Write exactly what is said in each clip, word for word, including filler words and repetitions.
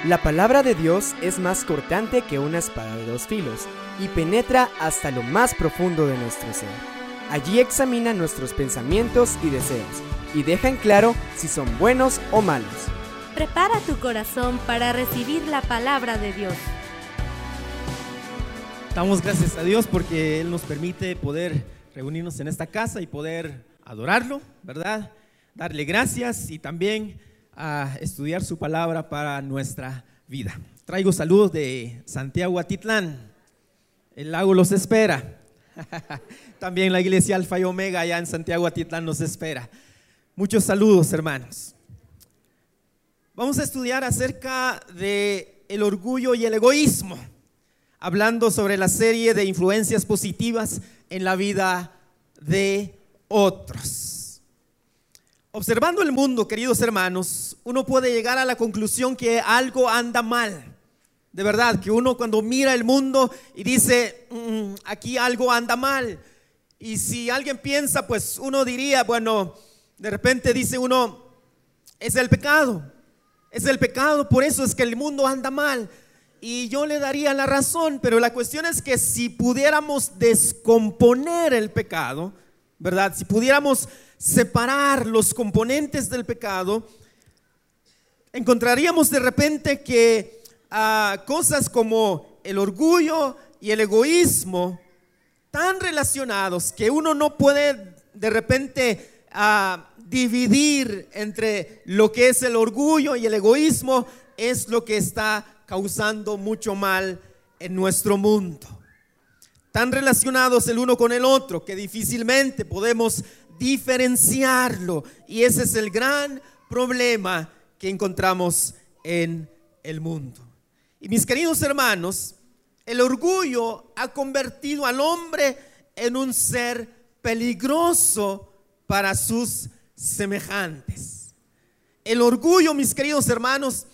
La palabra de Dios es más cortante que una espada de dos filos y penetra hasta lo más profundo de nuestro ser. Allí examina nuestros pensamientos y deseos y deja en claro si son buenos o malos. Prepara tu corazón para recibir la palabra de Dios. Damos gracias a Dios porque Él nos permite poder reunirnos en esta casa y poder adorarlo, ¿verdad? Darle gracias y también a estudiar su palabra para nuestra vida. Traigo saludos de Santiago Atitlán. El lago los espera. También la iglesia Alfa y Omega allá en Santiago Atitlán nos espera. Muchos saludos, hermanos. Vamos a estudiar acerca de el orgullo y el egoísmo, hablando sobre la serie de influencias positivas en la vida de otros. Observando el mundo, queridos hermanos, uno puede llegar a la conclusión que algo anda mal. De verdad, que uno cuando mira el mundo y dice, mmm, aquí algo anda mal. Y si alguien piensa, pues uno diría, bueno, de repente dice uno, es el pecado. Es el pecado, por eso es que el mundo anda mal. Y yo le daría la razón, pero la cuestión es que si pudiéramos descomponer el pecado, ¿verdad? Si pudiéramos separar los componentes del pecado, encontraríamos de repente que uh, cosas como el orgullo y el egoísmo tan relacionados que uno no puede de repente uh, dividir entre lo que es el orgullo y el egoísmo, es lo que está causando mucho mal en nuestro mundo. Tan relacionados el uno con el otro que difícilmente podemos diferenciarlo, y ese es el gran problema que encontramos en el mundo. Y mis queridos hermanos, el orgullo ha convertido al hombre en un ser peligroso para sus semejantes. El orgullo, mis queridos hermanos,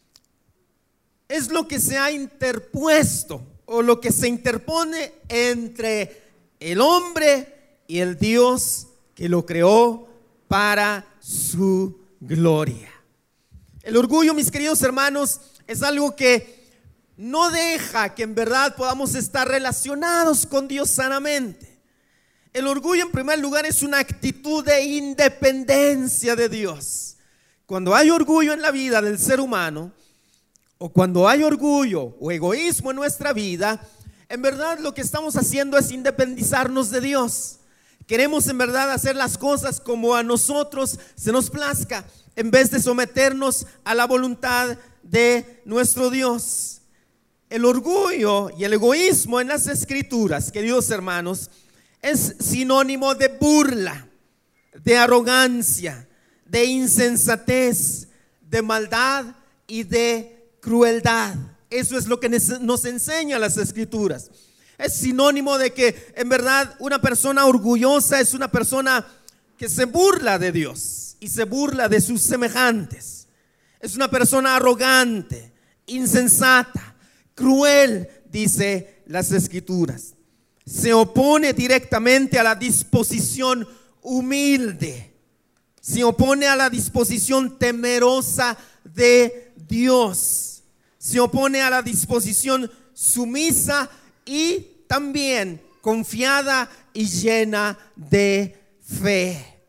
es lo que se ha interpuesto o lo que se interpone entre el hombre y el Dios que lo creó para su gloria. El orgullo, mis queridos hermanos, es algo que no deja que en verdad podamos estar relacionados con Dios sanamente. El orgullo, en primer lugar, es una actitud de independencia de Dios. Cuando hay orgullo en la vida del ser humano, o cuando hay orgullo o egoísmo en nuestra vida, en verdad lo que estamos haciendo es independizarnos de Dios. Queremos en verdad hacer las cosas como a nosotros se nos plazca, en vez de someternos a la voluntad de nuestro Dios. El orgullo y el egoísmo en las escrituras, queridos hermanos, es sinónimo de burla, de arrogancia, de insensatez, de maldad y de crueldad. Eso es lo que nos enseña las escrituras. Es sinónimo de que en verdad una persona orgullosa es una persona que se burla de Dios y se burla de sus semejantes. Es una persona arrogante, insensata, cruel, dice las escrituras. Se opone directamente a la disposición humilde. Se opone a la disposición temerosa de Dios. Se opone a la disposición sumisa y también confiada y llena de fe.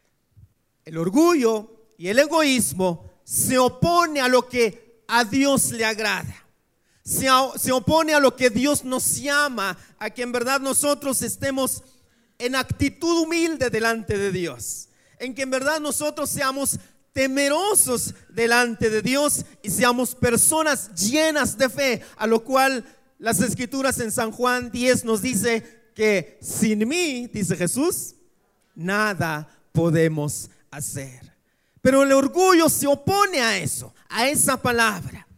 El orgullo y el egoísmo se opone a lo que a Dios le agrada. Se, se opone a lo que Dios nos llama, a que en verdad nosotros estemos en actitud humilde delante de Dios, en que en verdad nosotros seamos temerosos delante de Dios y seamos personas llenas de fe, a lo cual las escrituras en San Juan diez nos dice que sin mí, dice Jesús, nada podemos hacer. Pero el orgullo se opone a eso, a esa palabra,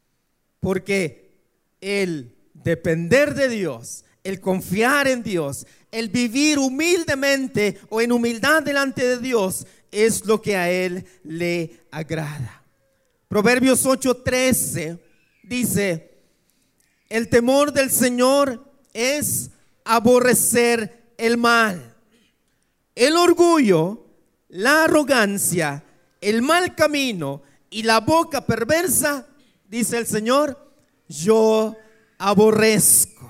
porque el depender de Dios, el confiar en Dios, el vivir humildemente o en humildad delante de Dios es lo que a Él le agrada. Proverbios ocho trece dice: el temor del Señor es aborrecer el mal. El orgullo, la arrogancia, el mal camino y la boca perversa dice el Señor, yo aborrezco.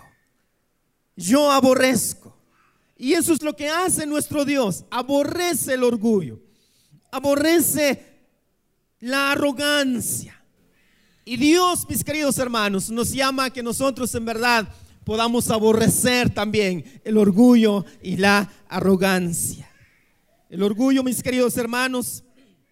Yo aborrezco. Y eso es lo que hace nuestro Dios. Aborrece el orgullo. Aborrece la arrogancia. Y Dios, mis queridos hermanos, nos llama a que nosotros en verdad podamos aborrecer también el orgullo y la arrogancia. El orgullo, mis queridos hermanos,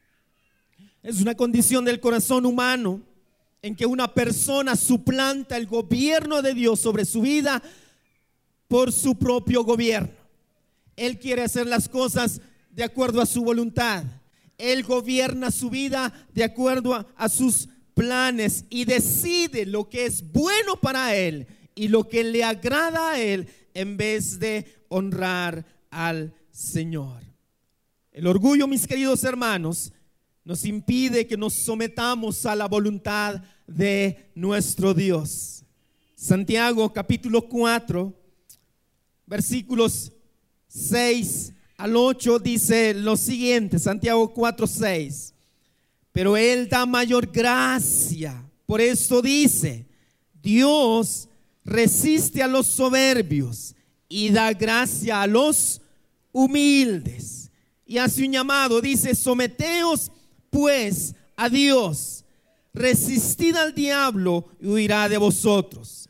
es una condición del corazón humano en que una persona suplanta el gobierno de Dios sobre su vida por su propio gobierno. Él quiere hacer las cosas de acuerdo a su voluntad. Él gobierna su vida de acuerdo a, a sus planes y decide lo que es bueno para él y lo que le agrada a él en vez de honrar al Señor. El orgullo, mis queridos hermanos, nos impide que nos sometamos a la voluntad de nuestro Dios. Santiago capítulo cuatro, versículos seis al ocho dice lo siguiente. Santiago cuatro, seis. Pero Él da mayor gracia. Por esto dice: Dios resiste a los soberbios y da gracia a los humildes. Y hace un llamado, dice: someteos pues a Dios, resistid al diablo y huirá de vosotros.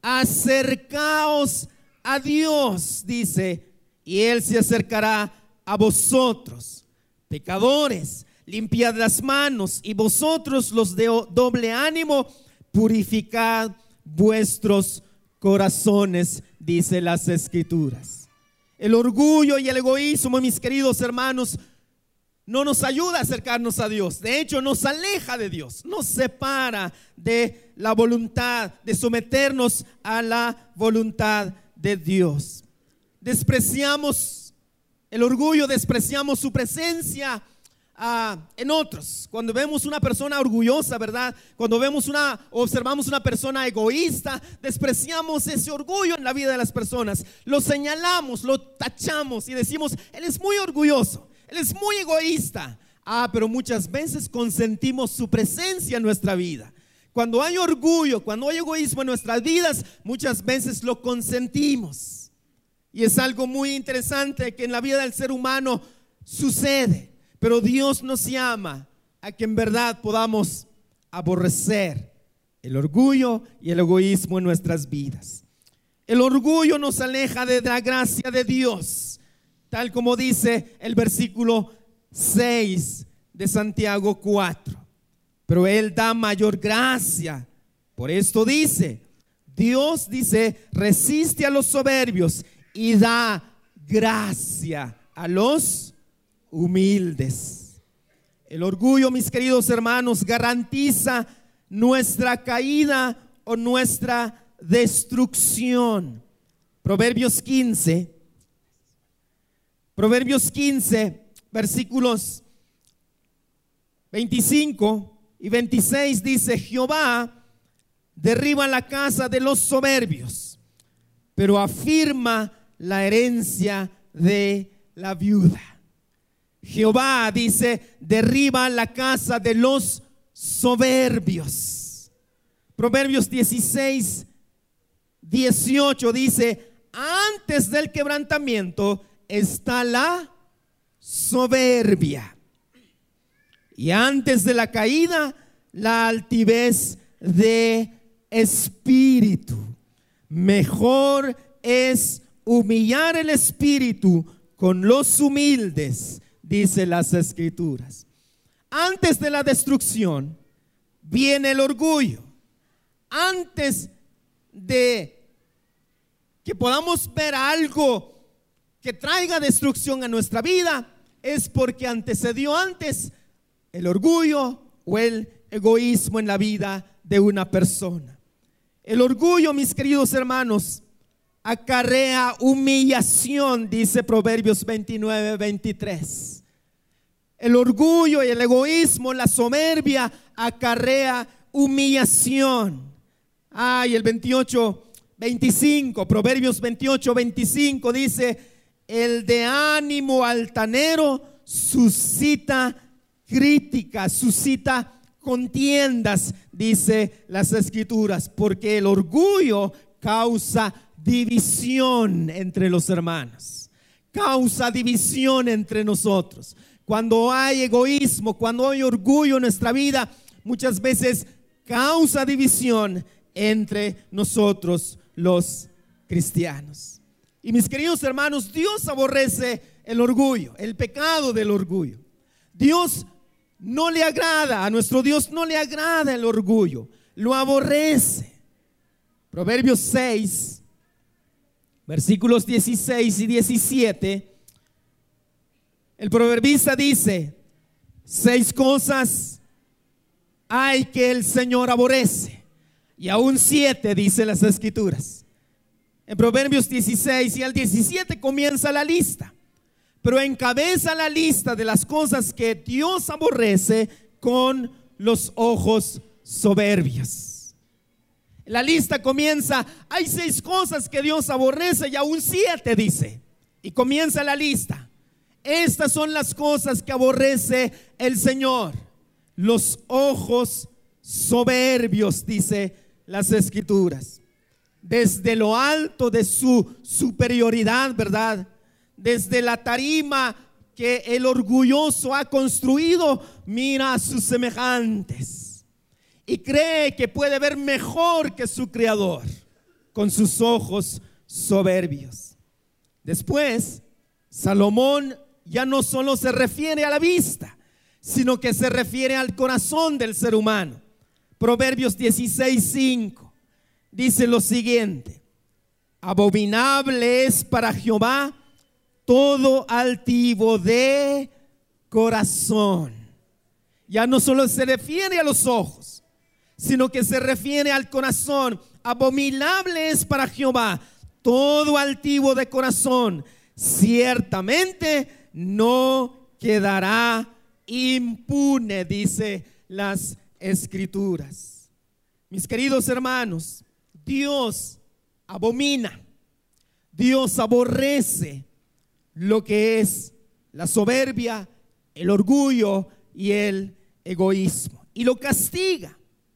Acercaos a Dios, dice, y Él se acercará a vosotros. Pecadores, limpiad las manos, y vosotros los de doble ánimo, purificad vuestros corazones, dice las Escrituras. El orgullo y el egoísmo, mis queridos hermanos, no nos ayuda a acercarnos a Dios. De hecho, nos aleja de Dios, nos separa de la voluntad, de someternos a la voluntad de Dios. Despreciamos el orgullo, despreciamos su presencia uh, en otros. Cuando vemos una persona orgullosa, ¿verdad? Cuando vemos una, observamos una persona egoísta, despreciamos ese orgullo en la vida de las personas. Lo señalamos, lo tachamos y decimos: él es muy orgulloso, él es muy egoísta. Ah, pero muchas veces consentimos su presencia en nuestra vida. Cuando hay orgullo, cuando hay egoísmo en nuestras vidas, muchas veces lo consentimos. Y es algo muy interesante que en la vida del ser humano sucede. Pero Dios nos llama a que en verdad podamos aborrecer el orgullo y el egoísmo en nuestras vidas. El orgullo nos aleja de la gracia de Dios, tal como dice el versículo seis de Santiago cuatro. Pero Él da mayor gracia. Por esto dice: Dios, dice, resiste a los soberbios y da gracia a los humildes. El orgullo, mis queridos hermanos, garantiza nuestra caída o nuestra destrucción. Proverbios quince, Proverbios quince, versículos veinticinco y veintiséis dice: Jehová derriba la casa de los soberbios, pero afirma la herencia de la viuda. Jehová, dice, derriba la casa de los soberbios. Proverbios dieciséis, dieciocho dice: antes del quebrantamiento está la soberbia, y antes de la caída la altivez de espíritu. Mejor es humillar el espíritu con los humildes, dice las Escrituras. Antes de la destrucción viene el orgullo. Antes de que podamos ver algo que traiga destrucción a nuestra vida, es porque antecedió antes el orgullo o el egoísmo en la vida de una persona. El orgullo, mis queridos hermanos, acarrea humillación, dice Proverbios veintinueve, veintitrés. El orgullo y el egoísmo, la soberbia, acarrea humillación. Ah, y el veintiocho, veinticinco, Proverbios veintiocho, veinticinco dice: el de ánimo altanero suscita crítica, suscita contiendas, dice las Escrituras, porque el orgullo causa división entre los hermanos, causa división entre nosotros. Cuando hay egoísmo, cuando hay orgullo en nuestra vida, muchas veces causa división entre nosotros los cristianos. Y mis queridos hermanos, Dios aborrece el orgullo, el pecado del orgullo. Dios no le agrada, a nuestro Dios no le agrada el orgullo, lo aborrece. Proverbios seis, versículos dieciséis y diecisiete. El proverbista dice: seis cosas hay que el Señor aborrece, y aún siete, dice las Escrituras. En Proverbios dieciséis y al diecisiete comienza la lista, pero encabeza la lista de las cosas que Dios aborrece con los ojos soberbios. La lista comienza: hay seis cosas que Dios aborrece, y aún siete, dice. Y comienza la lista. Estas son las cosas que aborrece el Señor: los ojos soberbios, dice las Escrituras. Desde lo alto de su superioridad, ¿verdad? Desde la tarima que el orgulloso ha construido, mira a sus semejantes y cree que puede ver mejor que su Creador con sus ojos soberbios. Después, Salomón ya no solo se refiere a la vista, sino que se refiere al corazón del ser humano. Proverbios dieciséis, cinco dice lo siguiente: abominable es para Jehová todo altivo de corazón. Ya no solo se refiere a los ojos, sino que se refiere al corazón. Abominable es para Jehová todo altivo de corazón, ciertamente no quedará impune, dice las Escrituras. Mis queridos hermanos, Dios abomina, Dios aborrece lo que es la soberbia, el orgullo y el egoísmo, y lo castiga,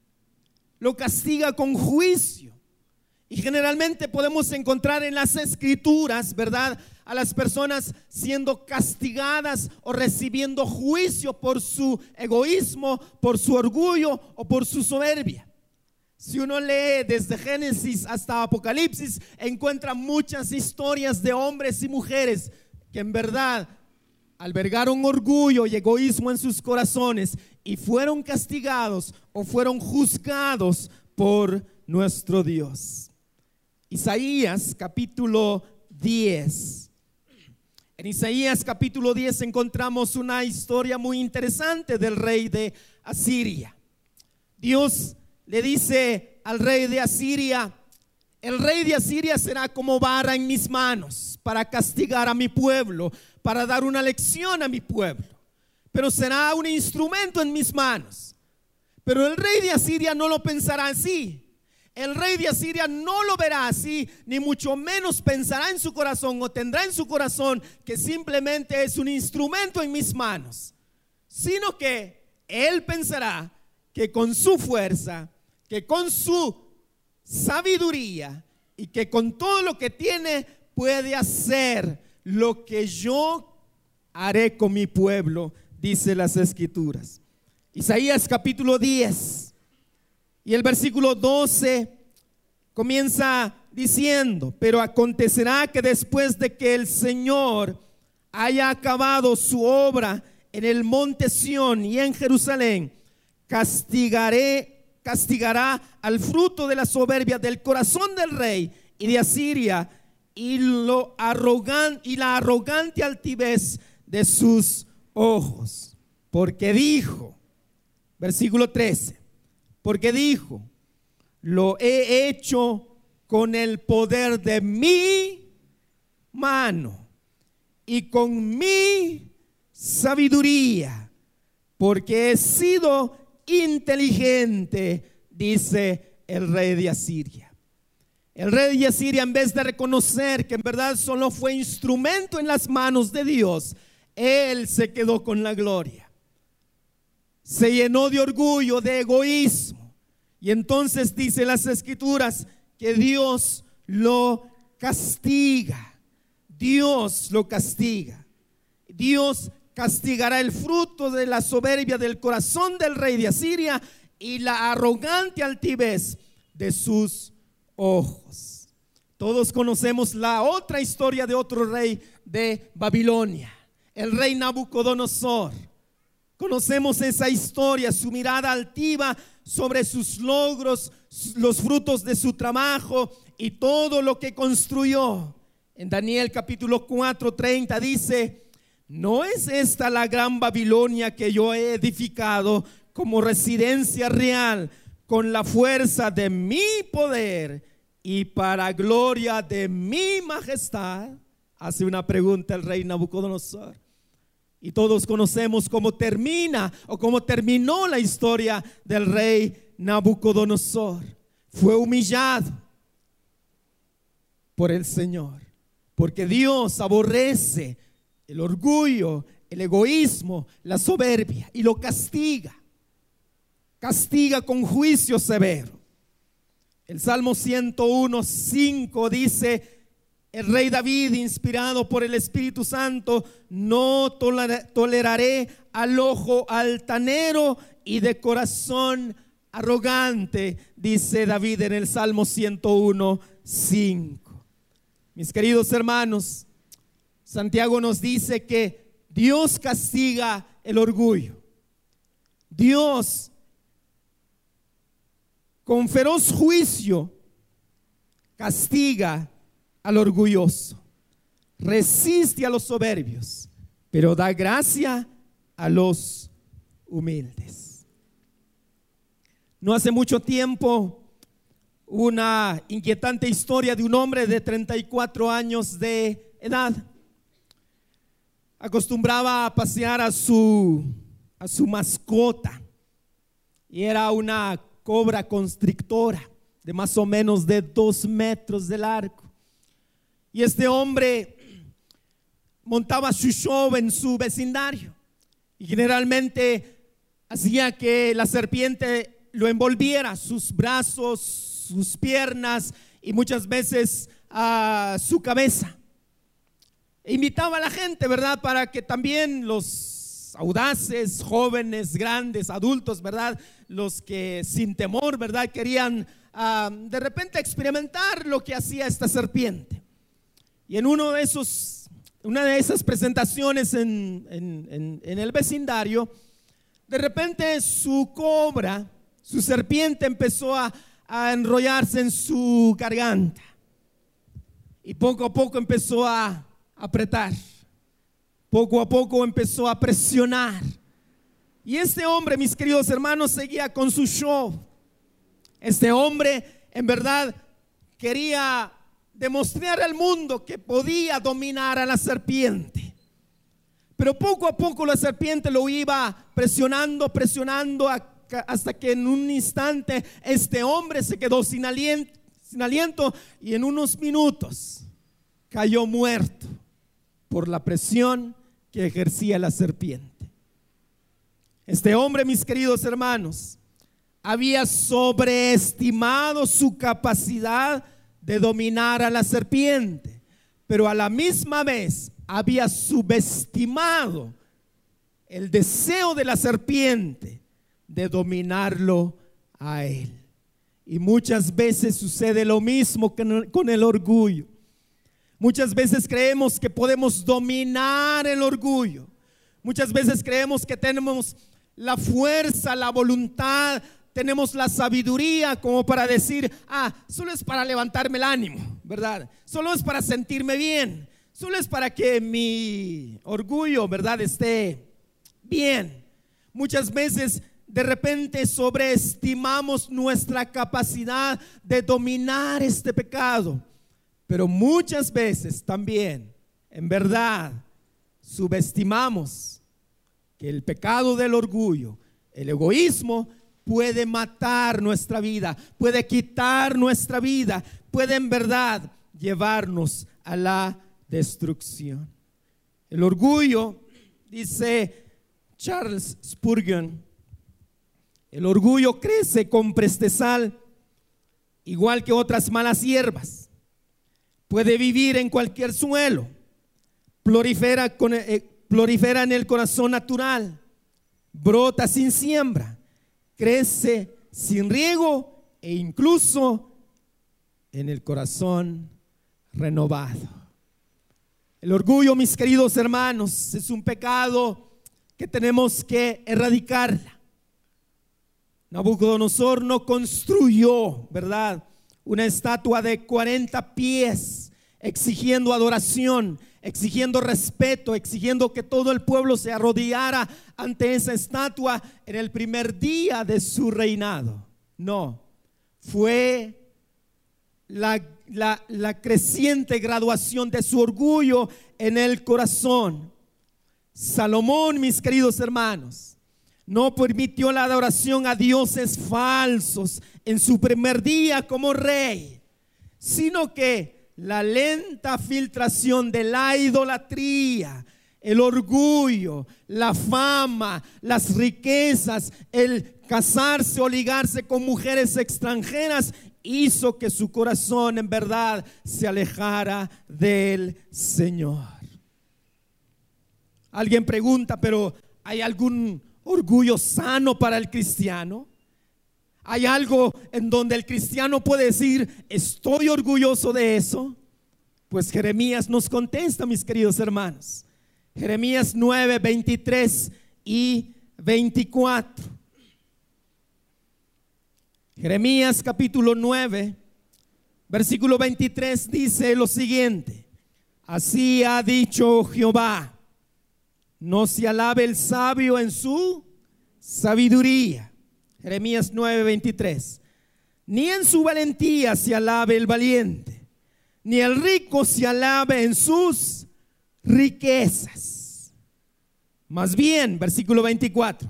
lo castiga con juicio. Y generalmente podemos encontrar en las Escrituras, ¿verdad?, a las personas siendo castigadas o recibiendo juicio por su egoísmo, por su orgullo o por su soberbia. Si uno lee desde Génesis hasta Apocalipsis, encuentra muchas historias de hombres y mujeres que en verdad albergaron orgullo y egoísmo en sus corazones y fueron castigados o fueron juzgados por nuestro Dios. Isaías capítulo diez. En Isaías capítulo diez encontramos una historia muy interesante del rey de Asiria. Dios le dice al rey de Asiria: el rey de Asiria será como vara en mis manos para castigar a mi pueblo, para dar una lección a mi pueblo, pero será un instrumento en mis manos. Pero el rey de Asiria no lo pensará así. El rey de Asiria no lo verá así, ni mucho menos pensará en su corazón o tendrá en su corazón que simplemente es un instrumento en mis manos, sino que él pensará que con su fuerza, que con su sabiduría y que con todo lo que tiene puede hacer lo que yo haré con mi pueblo, dice las Escrituras. Isaías capítulo diez y el versículo doce comienza diciendo: pero acontecerá que después de que el Señor haya acabado su obra en el monte Sión y en Jerusalén, castigaré, castigará al fruto de la soberbia del corazón del rey y de Asiria y, lo arrogan, y la arrogante altivez de sus ojos. Porque dijo, versículo trece, porque dijo: lo he hecho con el poder de mi mano y con mi sabiduría, porque he sido inteligente, dice el rey de Asiria. El rey de Asiria, en vez de reconocer que en verdad solo fue instrumento en las manos de Dios, él se quedó con la gloria. se llenó de orgullo, de egoísmo. Y entonces dice las Escrituras que Dios lo castiga. Dios lo castiga. Dios castigará el fruto de la soberbia del corazón del rey de Asiria y la arrogante altivez de sus ojos. Todos conocemos la otra historia de otro rey de Babilonia, el rey Nabucodonosor. Conocemos esa historia, su mirada altiva sobre sus logros, los frutos de su trabajo y todo lo que construyó. En Daniel capítulo cuatro, treinta dice: ¿no es esta la gran Babilonia que yo he edificado como residencia real con la fuerza de mi poder y para gloria de mi majestad? Hace una pregunta el rey Nabucodonosor. Y todos conocemos cómo termina o cómo terminó la historia del rey Nabucodonosor. Fue humillado por el Señor, porque Dios aborrece el orgullo, el egoísmo, la soberbia, y lo castiga. Castiga con juicio severo. El Salmo ciento uno, cinco dice: el rey David, inspirado por el Espíritu Santo: no toleraré al ojo altanero y de corazón arrogante, dice David en el Salmo ciento uno, cinco. Mis queridos hermanos, Santiago nos dice que Dios castiga el orgullo. Dios, con feroz juicio, castiga al orgulloso, resiste a los soberbios, pero da gracia a los humildes. No hace mucho tiempo, una inquietante historia de un hombre de treinta y cuatro años de edad. Acostumbraba a pasear a su, a su mascota, y era una cobra constrictora de más o menos de dos metros de largo. Y este hombre montaba su show en su vecindario y generalmente hacía que la serpiente lo envolviera, sus brazos, sus piernas y muchas veces a su cabeza. E invitaba a la gente, ¿verdad?, para que también los audaces, jóvenes, grandes, adultos, ¿verdad?, los que sin temor, ¿verdad?, querían uh, de repente experimentar lo que hacía esta serpiente. Y en uno de esos, una de esas presentaciones en, en, en, en el vecindario, de repente su cobra, su serpiente empezó a, a enrollarse en su garganta. Y poco a poco empezó a apretar. Poco a poco empezó a presionar. Y este hombre, mis queridos hermanos, seguía con su show. Este hombre en verdad quería demostrar al mundo que podía dominar a la serpiente. Pero poco a poco la serpiente lo iba presionando, presionando hasta que en un instante este hombre se quedó sin aliento, sin aliento y en unos minutos cayó muerto por la presión que ejercía la serpiente. Este hombre, mis queridos hermanos, había sobreestimado su capacidad de dominar a la serpiente, pero a la misma vez había subestimado el deseo de la serpiente de dominarlo a él. Y muchas veces sucede lo mismo con el orgullo. Muchas veces creemos que podemos dominar el orgullo. Muchas veces creemos que tenemos la fuerza, la voluntad, tenemos la sabiduría como para decir: ah, solo es para levantarme el ánimo, ¿verdad? Solo es para sentirme bien. Solo es para que mi orgullo, ¿verdad?, esté bien. Muchas veces de repente sobreestimamos nuestra capacidad de dominar este pecado, pero muchas veces también, en verdad, subestimamos que el pecado del orgullo, el egoísmo, puede matar nuestra vida, puede quitar nuestra vida, puede en verdad llevarnos a la destrucción. El orgullo, dice Charles Spurgeon, El orgullo crece con prestezal, igual que otras malas hierbas. Puede vivir en cualquier suelo, prolifera, con, eh, prolifera en el corazón natural, brota sin siembra, crece sin riego e incluso en el corazón renovado. El orgullo, mis queridos hermanos, es un pecado que tenemos que erradicarla. Nabucodonosor no construyó, ¿verdad?, una estatua de cuarenta pies, exigiendo adoración, exigiendo respeto, exigiendo que todo el pueblo se arrodillara ante esa estatua en el primer día de su reinado. No, fue la, la, la creciente graduación de su orgullo en el corazón. Salomón, mis queridos hermanos, no permitió la adoración a dioses falsos en su primer día como rey, sino que la lenta filtración de la idolatría, el orgullo, la fama, las riquezas, el casarse o ligarse con mujeres extranjeras hizo que su corazón en verdad se alejara del Señor. Alguien pregunta, pero ¿hay algún orgullo sano para el cristiano? ¿Hay algo en donde el cristiano puede decir, estoy orgulloso de eso? Pues Jeremías nos contesta, mis queridos hermanos. Jeremías nueve, veintitrés y veinticuatro. Jeremías capítulo nueve, versículo veintitrés dice lo siguiente: así ha dicho Jehová, no se alabe el sabio en su sabiduría. Jeremías nueve, veintitrés. Ni en su valentía se alabe el valiente, ni el rico se alabe en sus riquezas. Más bien, versículo veinticuatro,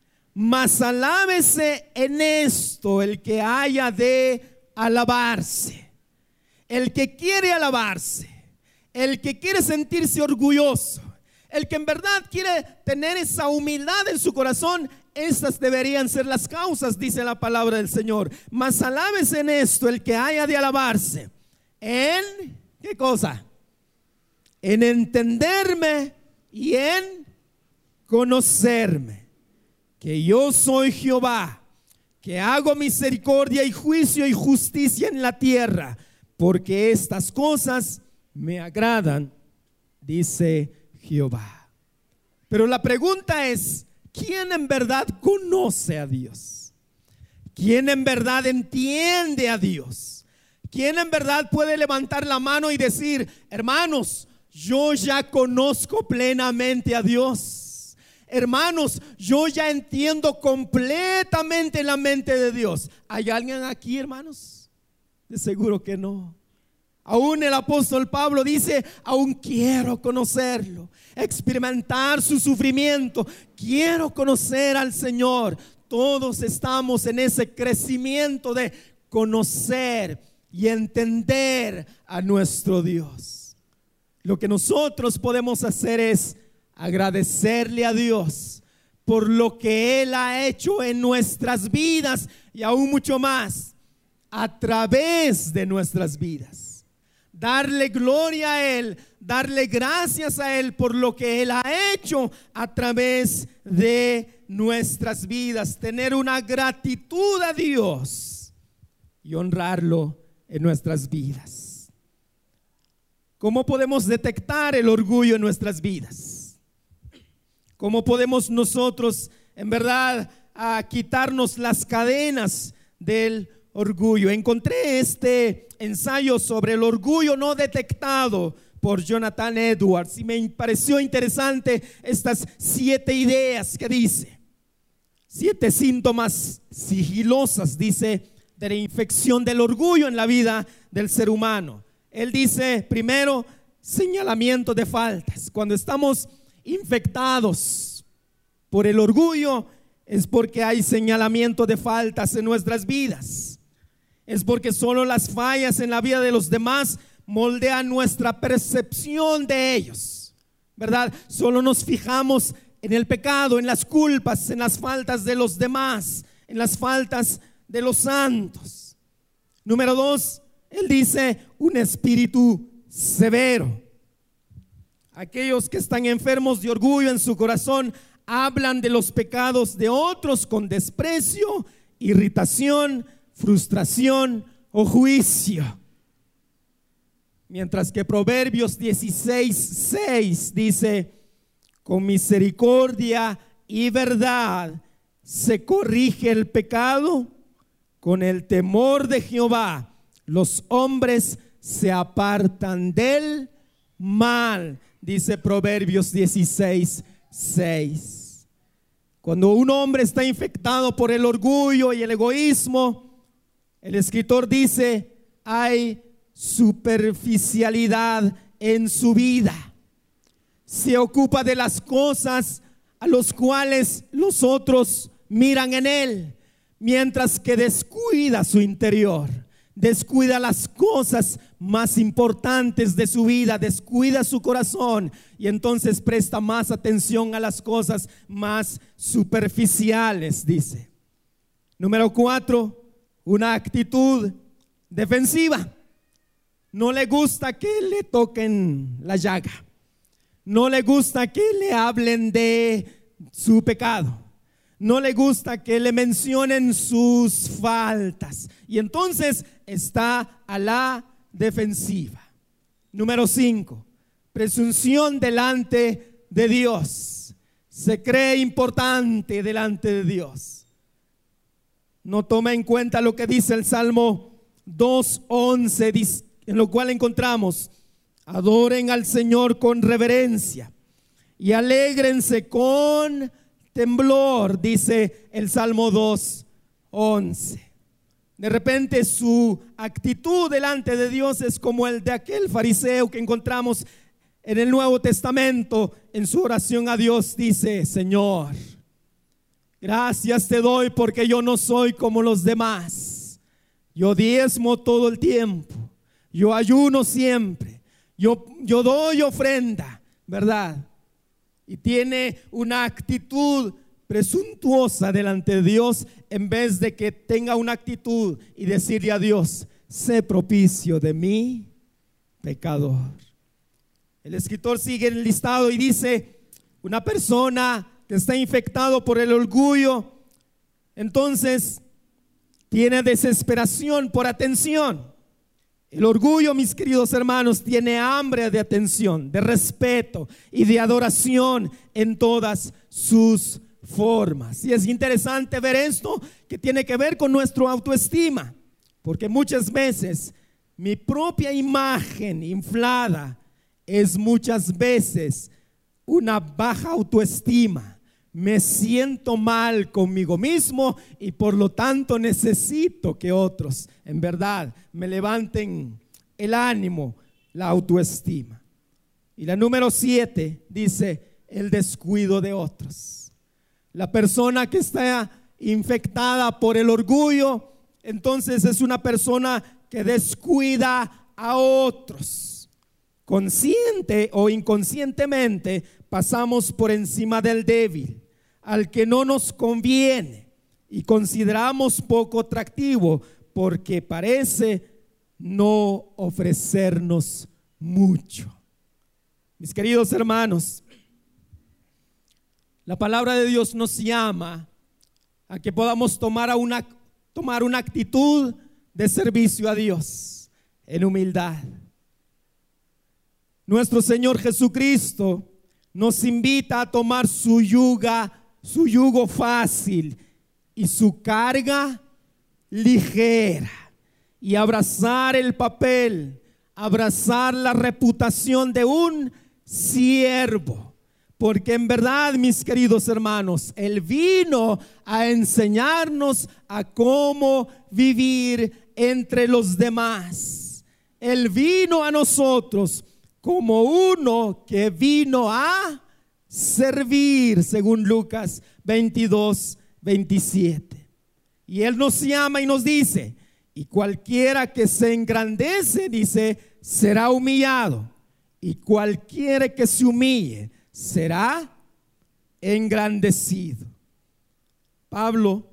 mas alábese en esto el que haya de alabarse, el que quiere alabarse, el que quiere sentirse orgulloso, el que en verdad quiere tener esa humildad en su corazón. Estas deberían ser las causas, dice la palabra del Señor. Mas alábese en esto el que haya de alabarse, en, ¿qué cosa? En entenderme y en conocerme, que yo soy Jehová, que hago misericordia y juicio y justicia en la tierra, porque estas cosas me agradan, dice Jehová. Pero la pregunta es, ¿quién en verdad conoce a Dios? ¿Quién en verdad entiende a Dios? ¿Quién en verdad puede levantar la mano y decir, hermanos, yo ya conozco plenamente a Dios? Hermanos, yo ya entiendo completamente la mente de Dios. ¿Hay alguien aquí, hermanos? De seguro que no. Aún el apóstol Pablo dice, aún quiero conocerlo, experimentar su sufrimiento, quiero conocer al Señor. Todos estamos en ese crecimiento de conocer y entender a nuestro Dios. Lo que nosotros podemos hacer es agradecerle a Dios por lo que Él ha hecho en nuestras vidas y aún mucho más a través de nuestras vidas. Darle gloria a Él, darle gracias a Él por lo que Él ha hecho a través de nuestras vidas. Tener una gratitud a Dios y honrarlo en nuestras vidas. ¿Cómo podemos detectar el orgullo en nuestras vidas? ¿Cómo podemos nosotros en verdad a quitarnos las cadenas del orgullo? Encontré este ensayo sobre el orgullo no detectado por Jonathan Edwards y me pareció interesante estas siete ideas que dice. Siete síntomas sigilosas, dice, de la infección del orgullo en la vida del ser humano. Él dice, primero, señalamiento de faltas. Cuando estamos infectados por el orgullo, es porque hay señalamiento de faltas en nuestras vidas. Es porque solo las fallas en la vida de los demás moldean nuestra percepción de ellos, ¿verdad? Solo nos fijamos en el pecado, en las culpas, en las faltas de los demás, en las faltas de los santos. Número dos, él dice un espíritu severo. Aquellos que están enfermos de orgullo en su corazón hablan de los pecados de otros con desprecio, irritación, frustración o juicio. Mientras que Proverbios dieciséis, seis dice: con misericordia y verdad se corrige el pecado, con el temor de Jehová los hombres se apartan del mal. Dice Proverbios dieciséis, seis. Cuando un hombre está infectado por el orgullo y el egoísmo, el escritor dice: hay superficialidad en su vida. Se ocupa de las cosas a los cuales los otros miran en él, mientras que descuida su interior, descuida las cosas más importantes de su vida, descuida su corazón, y entonces presta más atención a las cosas más superficiales, dice. Número cuatro, una actitud defensiva. No le gusta que le toquen la llaga, no le gusta que le hablen de su pecado, no le gusta que le mencionen sus faltas, y entonces está a la defensiva. Número cinco, presunción delante de Dios. Se cree importante delante de Dios. No toma en cuenta lo que dice el Salmo dos once, en lo cual encontramos: adoren al Señor con reverencia y alégrense con temblor, dice el Salmo dos once. De repente su actitud delante de Dios es como el de aquel fariseo que encontramos en el Nuevo Testamento. En su oración a Dios dice: Señor, gracias te doy porque yo no soy como los demás. Yo diezmo todo el tiempo, yo ayuno siempre, yo, yo doy ofrenda, ¿verdad? Y tiene una actitud presuntuosa delante de Dios, en vez de que tenga una actitud y decirle a Dios: sé propicio de mi pecador. El escritor sigue en el listado y dice: una persona que está infectado por el orgullo, entonces tiene desesperación por atención. El orgullo, mis queridos hermanos, tiene hambre de atención, de respeto y de adoración en todas sus formas. Y es interesante ver esto, que tiene que ver con nuestra autoestima, porque muchas veces mi propia imagen inflada es muchas veces una baja autoestima. Me siento mal conmigo mismo y por lo tanto necesito que otros en verdad me levanten el ánimo, la autoestima. Y la número siete dice: el descuido de otros. La persona que está infectada por el orgullo, entonces es una persona que descuida a otros. Consciente o inconscientemente pasamos por encima del débil, al que no nos conviene, y consideramos poco atractivo porque parece no ofrecernos mucho. Mis queridos hermanos, la palabra de Dios nos llama a que podamos tomar una, tomar una actitud de servicio a Dios en humildad. Nuestro Señor Jesucristo nos invita a tomar su yuga, su yugo fácil y su carga ligera, y abrazar el papel, abrazar la reputación de un siervo, porque en verdad, mis queridos hermanos, Él vino a enseñarnos a cómo vivir entre los demás. Él vino a nosotros como uno que vino a servir, según Lucas veintidós, veintisiete. Y Él nos llama y nos dice: y cualquiera que se engrandece, dice, será humillado, y cualquiera que se humille será engrandecido. Pablo,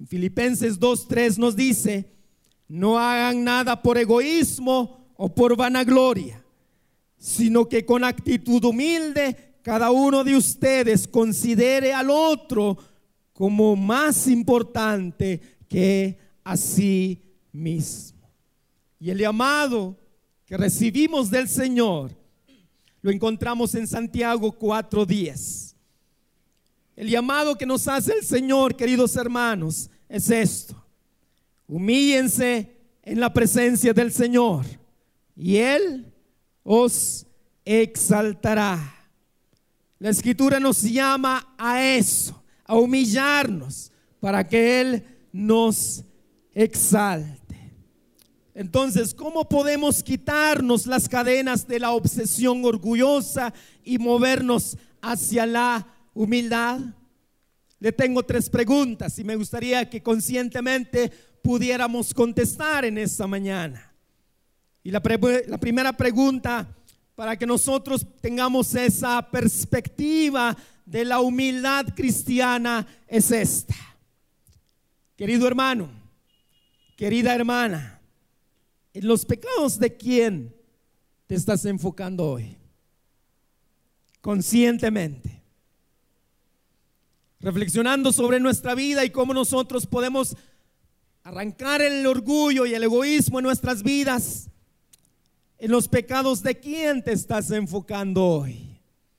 En Filipenses dos tres nos dice: no hagan nada por egoísmo o por vanagloria, sino que con actitud humilde cada uno de ustedes considere al otro como más importante que a sí mismo. Y el llamado que recibimos del Señor lo encontramos en Santiago cuatro diez. El llamado que nos hace el Señor, queridos hermanos, es esto: humíllense en la presencia del Señor y Él os exaltará. La Escritura nos llama a eso, a humillarnos para que Él nos exalte. Entonces, ¿cómo podemos quitarnos las cadenas de la obsesión orgullosa y movernos hacia la humildad? Le tengo tres preguntas y me gustaría que conscientemente pudiéramos contestar en esta mañana. Y la, pre- la primera pregunta, para que nosotros tengamos esa perspectiva de la humildad cristiana, es esta: querido hermano, querida hermana, ¿en los pecados de quién te estás enfocando hoy? Conscientemente, reflexionando sobre nuestra vida y cómo nosotros podemos arrancar el orgullo y el egoísmo en nuestras vidas. ¿En los pecados de quién te estás enfocando hoy?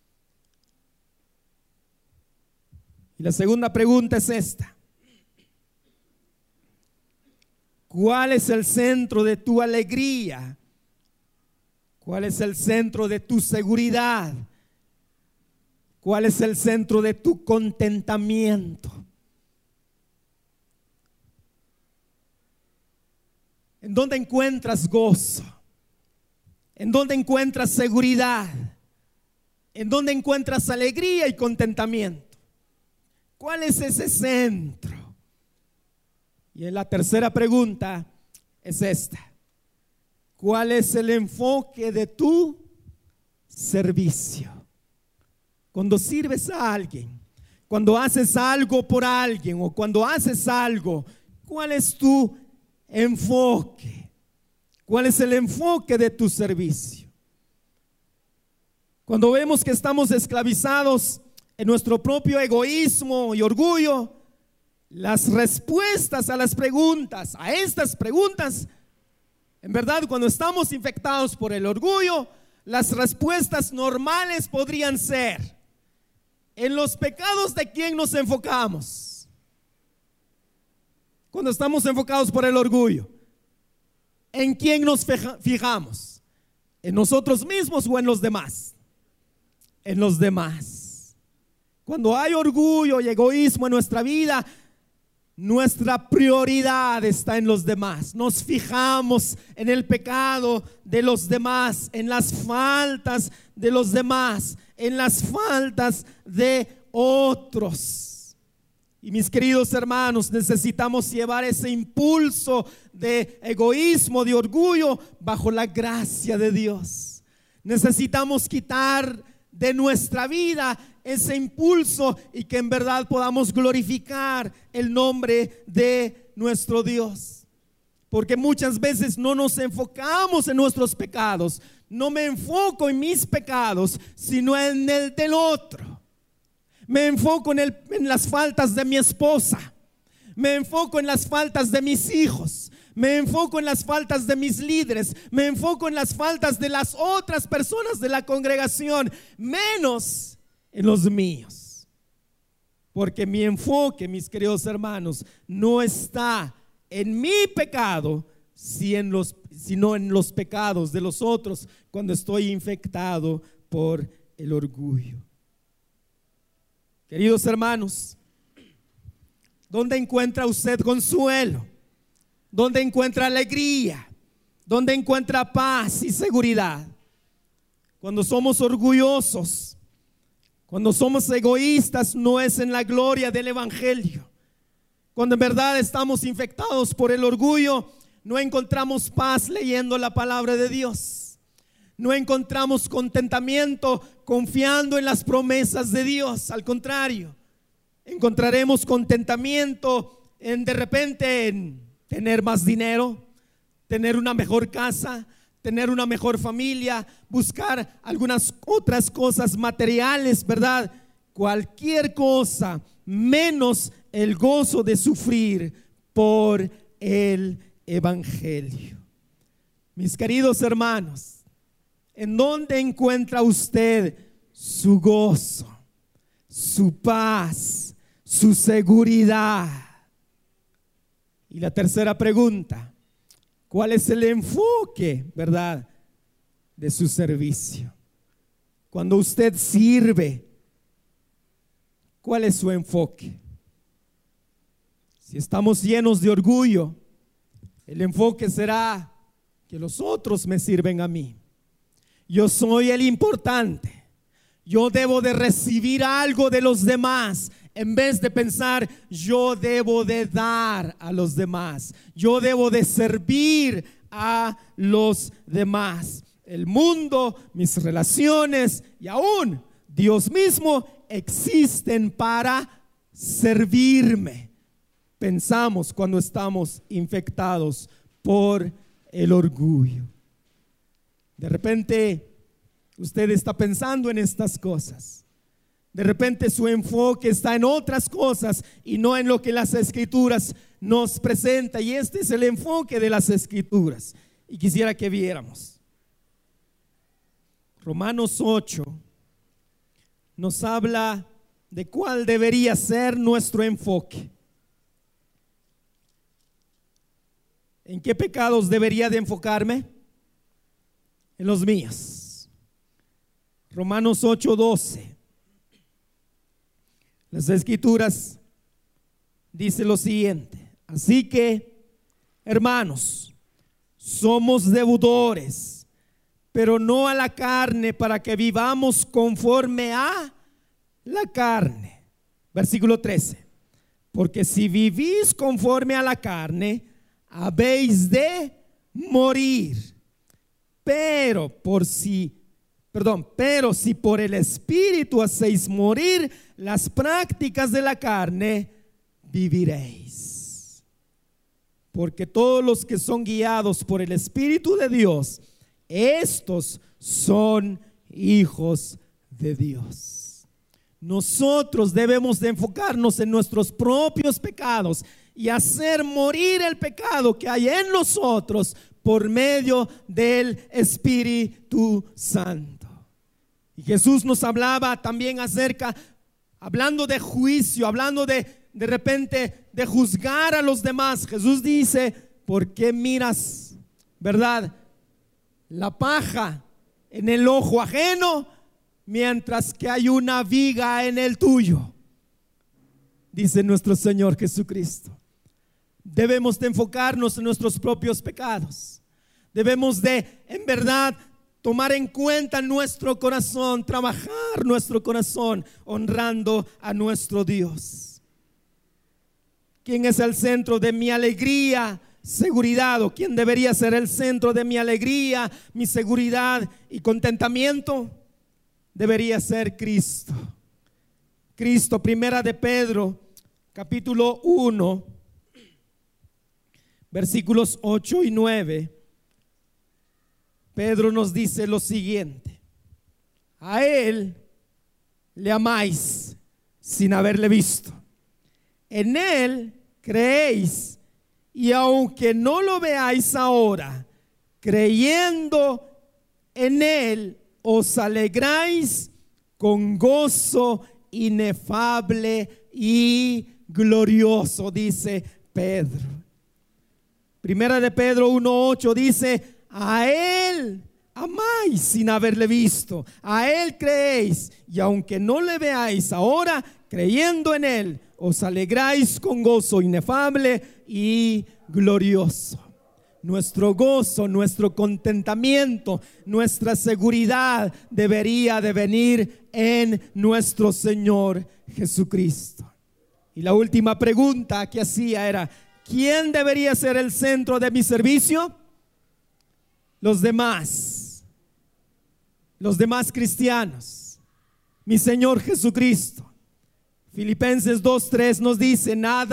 Y la segunda pregunta es esta: ¿cuál es el centro de tu alegría? ¿Cuál es el centro de tu seguridad? ¿Cuál es el centro de tu contentamiento? ¿En dónde encuentras gozo? ¿En dónde encuentras seguridad? ¿En dónde encuentras alegría y contentamiento? ¿Cuál es ese centro? Y en la tercera pregunta es esta: ¿cuál es el enfoque de tu servicio? Cuando sirves a alguien, cuando haces algo por alguien o cuando haces algo, ¿cuál es tu enfoque? ¿Cuál es el enfoque de tu servicio? Cuando vemos que estamos esclavizados en nuestro propio egoísmo y orgullo, las respuestas a las preguntas, a estas preguntas, en verdad, cuando estamos infectados por el orgullo, las respuestas normales podrían ser: ¿en los pecados de quién nos enfocamos? Cuando estamos enfocados por el orgullo, ¿en quién nos fijamos? ¿En nosotros mismos o en los demás? En los demás. Cuando hay orgullo y egoísmo en nuestra vida, nuestra prioridad está en los demás. Nos fijamos en el pecado de los demás, en las faltas de los demás, en las faltas de otros. Y mis queridos hermanos, necesitamos llevar ese impulso de egoísmo, de orgullo, bajo la gracia de Dios. Necesitamos quitar de nuestra vida ese impulso y que en verdad podamos glorificar el nombre de nuestro Dios. Porque muchas veces no nos enfocamos en nuestros pecados. No me enfoco en mis pecados, sino en el del otro. Me enfoco en, el, en las faltas de mi esposa. Me enfoco en las faltas de mis hijos. Me enfoco en las faltas de mis líderes. Me enfoco en las faltas de las otras personas de la congregación, menos en los míos. Porque mi enfoque, mis queridos hermanos, no está en mi pecado, sino en los pecados de los otros, cuando estoy infectado por el orgullo. Queridos hermanos, ¿dónde encuentra usted consuelo? ¿Dónde encuentra alegría? ¿Dónde encuentra paz y seguridad? Cuando somos orgullosos, cuando somos egoístas, no es en la gloria del evangelio. Cuando en verdad estamos infectados por el orgullo, no encontramos paz leyendo la palabra de Dios. No encontramos contentamiento confiando en las promesas de Dios. Al contrario, encontraremos contentamiento en de repente en tener más dinero, tener una mejor casa, tener una mejor familia, buscar algunas otras cosas materiales, ¿verdad? Cualquier cosa menos el gozo de sufrir por el evangelio. Mis queridos hermanos, ¿en dónde encuentra usted su gozo, su paz, su seguridad? Y la tercera pregunta, ¿cuál es el enfoque, verdad, de su servicio? Cuando usted sirve, ¿cuál es su enfoque? Si estamos llenos de orgullo, el enfoque será que los otros me sirven a mí. Yo soy el importante. Yo debo de recibir algo de los demás, en vez de pensar yo debo de dar a los demás. Yo debo de servir a los demás. El mundo, mis relaciones y aún Dios mismo existen para servirme. Pensamos cuando estamos infectados por el orgullo. De repente usted está pensando en estas cosas. De repente su enfoque está en otras cosas y no en lo que las Escrituras nos presenta. Y este es el enfoque de las Escrituras. Y quisiera que viéramos. Romanos ocho nos habla de cuál debería ser nuestro enfoque. ¿En qué pecados debería de enfocarme? En los míos. Romanos ocho doce. Las Escrituras dice lo siguiente: así que, hermanos, somos deudores, pero no a la carne, para que vivamos conforme a la carne. Versículo trece. Porque si vivís conforme a la carne, habéis de morir. Pero por si Perdón, pero si por el Espíritu hacéis morir las prácticas de la carne, viviréis. Porque todos los que son guiados por el Espíritu de Dios, estos son hijos de Dios. Nosotros debemos de enfocarnos en nuestros propios pecados y hacer morir el pecado que hay en nosotros por medio del Espíritu Santo. Y Jesús nos hablaba también acerca, hablando de juicio, hablando de de repente de juzgar a los demás. Jesús dice: ¿por qué miras, verdad, la paja en el ojo ajeno, mientras que hay una viga en el tuyo? Dice nuestro Señor Jesucristo. Debemos de enfocarnos en nuestros propios pecados. Debemos de, en verdad, tomar en cuenta nuestro corazón, trabajar nuestro corazón honrando a nuestro Dios. ¿Quién es el centro de mi alegría, seguridad? ¿O quién debería ser el centro de mi alegría, mi seguridad y contentamiento? Debería ser Cristo. Cristo, primera de Pedro, capítulo uno, versículos ocho y nueve. Pedro nos dice lo siguiente: a Él le amáis sin haberle visto, en Él creéis, y aunque no lo veáis ahora, creyendo en Él, os alegráis con gozo inefable y glorioso, dice Pedro. Primera de Pedro uno ocho dice: a Él amáis sin haberle visto, a Él creéis, y aunque no le veáis ahora, creyendo en Él, os alegráis con gozo inefable y glorioso. Nuestro gozo, nuestro contentamiento, nuestra seguridad debería de venir en nuestro Señor Jesucristo. Y la última pregunta que hacía era: ¿quién debería ser el centro de mi servicio? Los demás, los demás cristianos, mi Señor Jesucristo. Filipenses dos tres nos dice: nada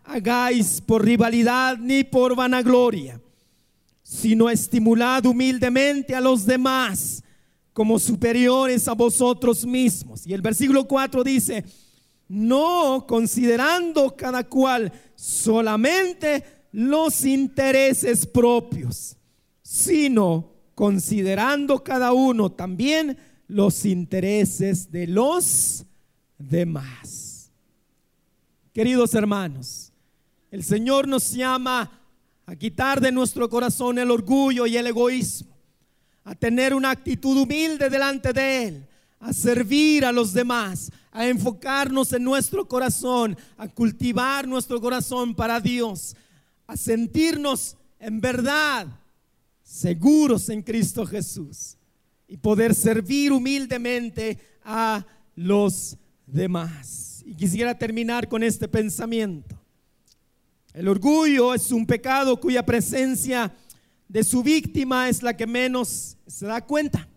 hagáis por rivalidad ni por vanagloria, sino estimulad humildemente a los demás como superiores a vosotros mismos. Y el versículo cuatro dice: no considerando cada cual solamente los intereses propios, sino considerando cada uno también los intereses de los demás. Queridos hermanos, el Señor nos llama a quitar de nuestro corazón el orgullo y el egoísmo, a tener una actitud humilde delante de Él, a servir a los demás, a enfocarnos en nuestro corazón, a cultivar nuestro corazón para Dios, a sentirnos en verdad seguros en Cristo Jesús y poder servir humildemente a los demás. Y quisiera terminar con este pensamiento. El orgullo es un pecado cuya presencia de su víctima es la que menos se da cuenta.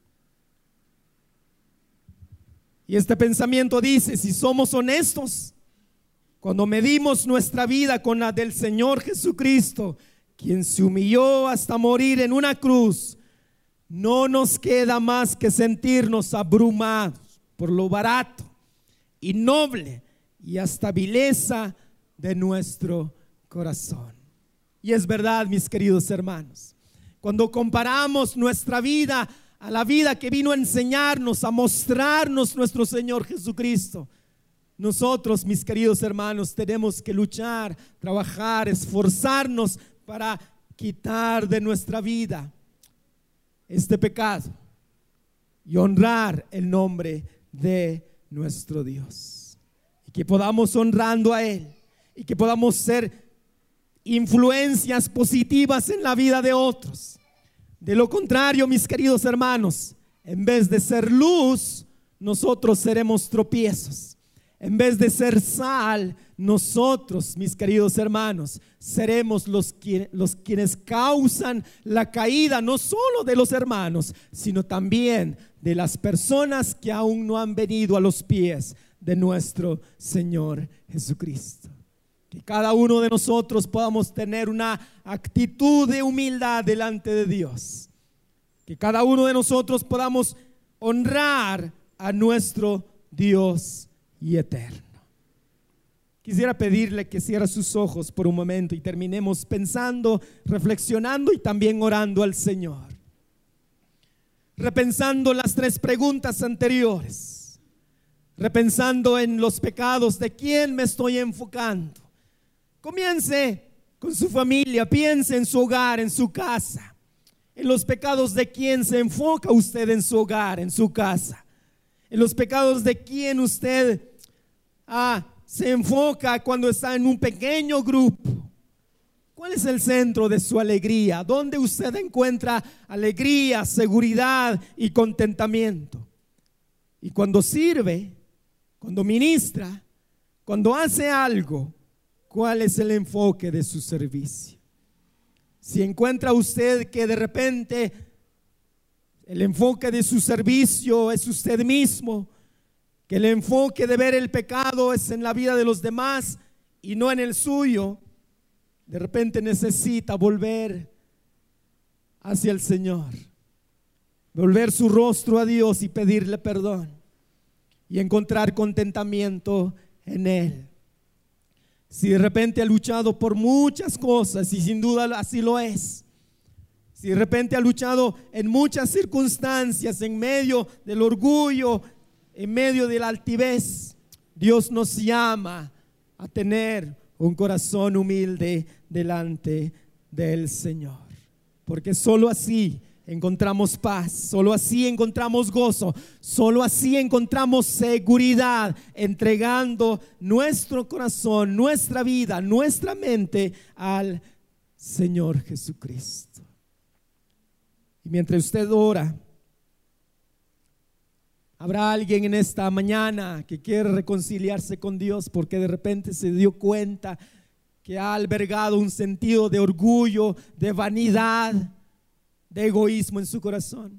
Y este pensamiento dice: si somos honestos, cuando medimos nuestra vida con la del Señor Jesucristo, quien se humilló hasta morir en una cruz, no nos queda más que sentirnos abrumados por lo barato y noble y hasta vileza de nuestro corazón. Y es verdad, mis queridos hermanos, cuando comparamos nuestra vida a la vida que vino a enseñarnos, a mostrarnos nuestro Señor Jesucristo, nosotros, mis queridos hermanos, tenemos que luchar, trabajar, esforzarnos para quitar de nuestra vida este pecado y honrar el nombre de nuestro Dios, y que podamos honrando a Él y que podamos ser influencias positivas en la vida de otros. De lo contrario, mis queridos hermanos, en vez de ser luz, nosotros seremos tropiezos. En vez de ser sal, nosotros, mis queridos hermanos, seremos los, que, los quienes causan la caída no solo de los hermanos, sino también de las personas que aún no han venido a los pies de nuestro Señor Jesucristo. Que cada uno de nosotros podamos tener una actitud de humildad delante de Dios. Que cada uno de nosotros podamos honrar a nuestro Dios y eterno. Quisiera pedirle que cierre sus ojos por un momento y terminemos pensando, reflexionando y también orando al Señor. Repensando las tres preguntas anteriores. Repensando en los pecados, ¿de quién me estoy enfocando? Comience con su familia, piense en su hogar, en su casa. En los pecados de quién se enfoca usted en su hogar, en su casa. En los pecados de quién usted ah, se enfoca cuando está en un pequeño grupo. ¿Cuál es el centro de su alegría? ¿Dónde usted encuentra alegría, seguridad y contentamiento? Y cuando sirve, cuando ministra, cuando hace algo, ¿cuál es el enfoque de su servicio? Si encuentra usted que de repente el enfoque de su servicio es usted mismo, que el enfoque de ver el pecado es en la vida de los demás y no en el suyo, de repente necesita volver hacia el Señor, volver su rostro a Dios y pedirle perdón y encontrar contentamiento en Él. Si de repente ha luchado por muchas cosas, y sin duda así lo es, si de repente ha luchado en muchas circunstancias, en medio del orgullo, en medio de la altivez, Dios nos llama a tener un corazón humilde delante del Señor, porque solo así encontramos paz, solo así encontramos gozo, solo así encontramos seguridad, entregando nuestro corazón, nuestra vida, nuestra mente al Señor Jesucristo. Y mientras usted ora, habrá alguien en esta mañana que quiere reconciliarse con Dios porque de repente se dio cuenta que ha albergado un sentido de orgullo, de vanidad, de egoísmo en su corazón.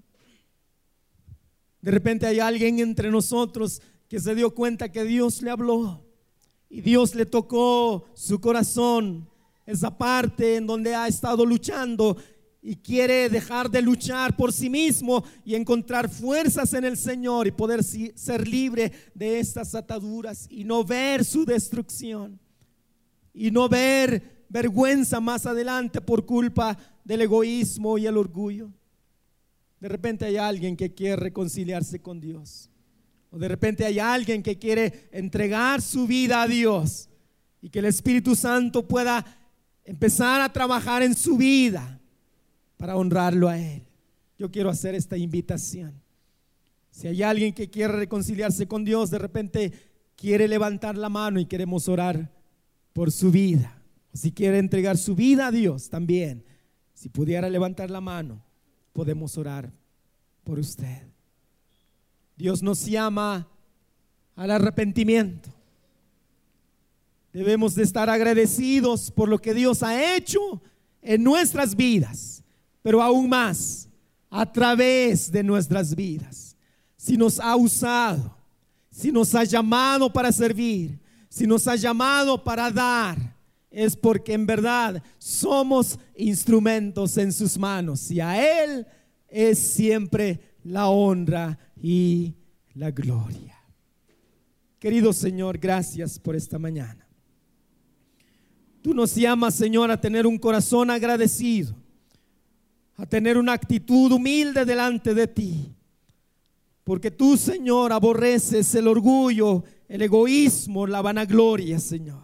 De repente hay alguien entre nosotros que se dio cuenta que Dios le habló, y Dios le tocó su corazón, esa parte en donde ha estado luchando y quiere dejar de luchar por sí mismo y encontrar fuerzas en el Señor y poder ser libre de estas ataduras y no ver su destrucción y no ver vergüenza más adelante por culpa del egoísmo y el orgullo. De repente hay alguien que quiere reconciliarse con Dios, o de repente hay alguien que quiere entregar su vida a Dios y que el Espíritu Santo pueda empezar a trabajar en su vida para honrarlo a Él. Yo quiero hacer esta invitación. Si hay alguien que quiere reconciliarse con Dios, de repente quiere levantar la mano y queremos orar por su vida. O si quiere entregar su vida a Dios también, si pudiera levantar la mano, podemos orar por usted. Dios nos llama al arrepentimiento. Debemos de estar agradecidos por lo que Dios ha hecho en nuestras vidas, pero aún más a través de nuestras vidas. Si nos ha usado, si nos ha llamado para servir, si nos ha llamado para dar, es porque en verdad somos instrumentos en sus manos y a Él es siempre la honra y la gloria. Querido Señor, gracias por esta mañana. Tú nos llamas, Señor, a tener un corazón agradecido, a tener una actitud humilde delante de ti, porque tú, Señor, aborreces el orgullo, el egoísmo, la vanagloria, Señor.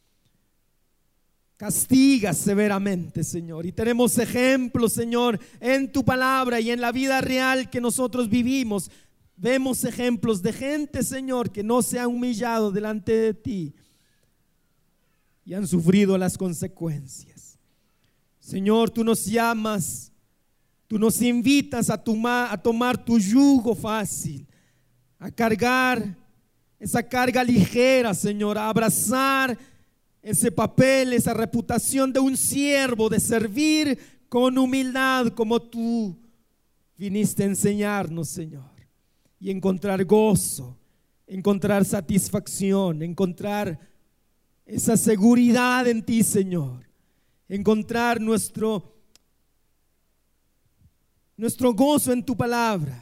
Castiga severamente, Señor, y tenemos ejemplos, Señor, en tu palabra y en la vida real que nosotros vivimos. Vemos ejemplos de gente, Señor, que no se ha humillado delante de ti y han sufrido las consecuencias. Señor, tú nos llamas, tú nos invitas a tomar, a tomar tu yugo fácil, a cargar esa carga ligera, Señor, a abrazar ese papel, esa reputación de un siervo, de servir con humildad como tú viniste a enseñarnos, Señor, y encontrar gozo, encontrar satisfacción, encontrar esa seguridad en ti, Señor, encontrar nuestro, nuestro gozo en tu palabra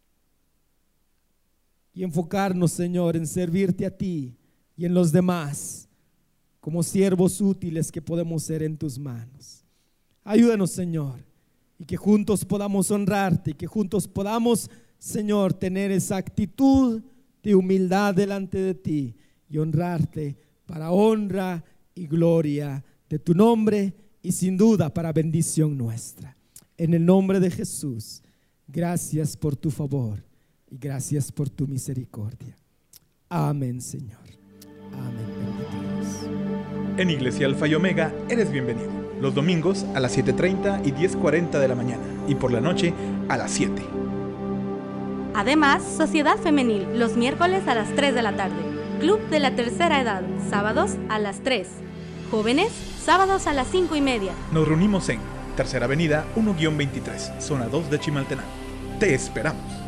y enfocarnos, Señor, en servirte a ti y en los demás como siervos útiles que podemos ser en tus manos. Ayúdanos, Señor, y que juntos podamos honrarte y que juntos podamos, Señor, tener esa actitud de humildad delante de ti y honrarte para honra y gloria de tu nombre y sin duda para bendición nuestra. En el nombre de Jesús, gracias por tu favor y gracias por tu misericordia. Amén, Señor. Amén. Bendito Dios. En Iglesia Alfa y Omega eres bienvenido los domingos a las siete treinta y diez cuarenta de la mañana y por la noche a las siete. Además, Sociedad Femenil los miércoles a las tres de la tarde, Club de la Tercera Edad sábados a las tres, Jóvenes sábados a las cinco y media. Nos reunimos en Tercera Avenida uno guión veintitrés, zona dos de Chimaltenango. Te esperamos.